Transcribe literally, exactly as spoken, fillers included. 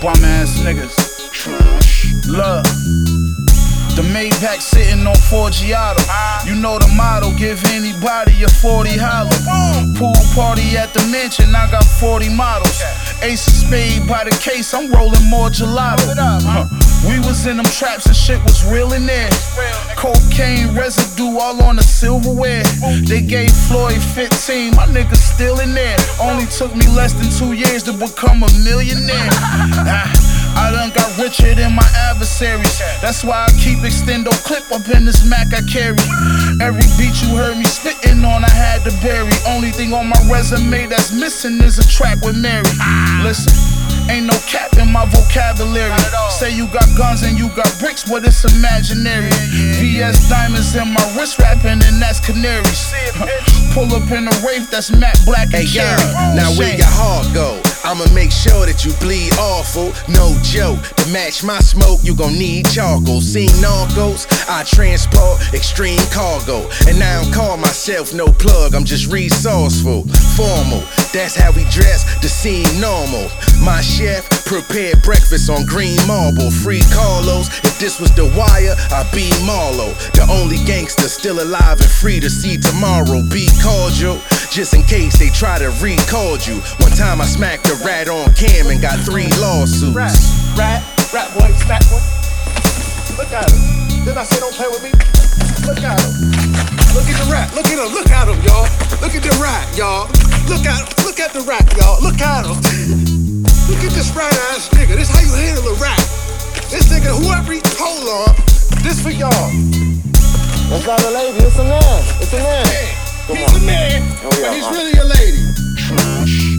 Bum ass niggas. Look, the Maybach sitting on Forgiato. You know the motto, give anybody a forty holler. Pool party at the mansion, I got forty models. Ace of spade by the case, I'm rolling more gelato. Huh. We was in them traps and shit was real in there. Cocaine residue all on the silverware. They gave Floyd fifteen, my nigga still in there. Only took me less than two years to become a millionaire. I done got richer than my adversaries. That's why I keep extendo clip up in this Mac I carry. Every beat you heard me spitting on, I had to bury. Only thing on my resume that's missing is a track with Mary. Listen, ain't no cap in my vocabulary. Say you got guns and you got bricks, but it's imaginary. V S diamonds in my wrist rapping, and that's canaries. Pull up in a Wraith, that's Matt Black and hey, Carey. Now where your heart go? I'ma make sure that you bleed awful, no joke. To match my smoke, you gon' need charcoal. Seen narcos, I transport extreme cargo. And I don't call myself no plug, I'm just resourceful. Formal, that's how we dress to seem normal. My chef prepared breakfast on green marble. Free Carlos, if this was The Wire, I'd be Marlo. The only gangster still alive and free to see tomorrow. Be cordial, just in case they try to record you. One time I smacked a rat on cam and got three lawsuits. Rat, rat, rat boy, smack boy. Look at him. Didn't I say don't play with me? Look at him. Look at the rat. Look at him. Look at him, y'all. Look at the rat, y'all. Look at look at the rat, y'all. Look at him. Look at this rat ass nigga. This how you handle a rat. This nigga, whoever he hold on, this for y'all. That's not a lady, it's a man. It's a man. Hey, he's a man, Oh, yeah. but he's really a lady.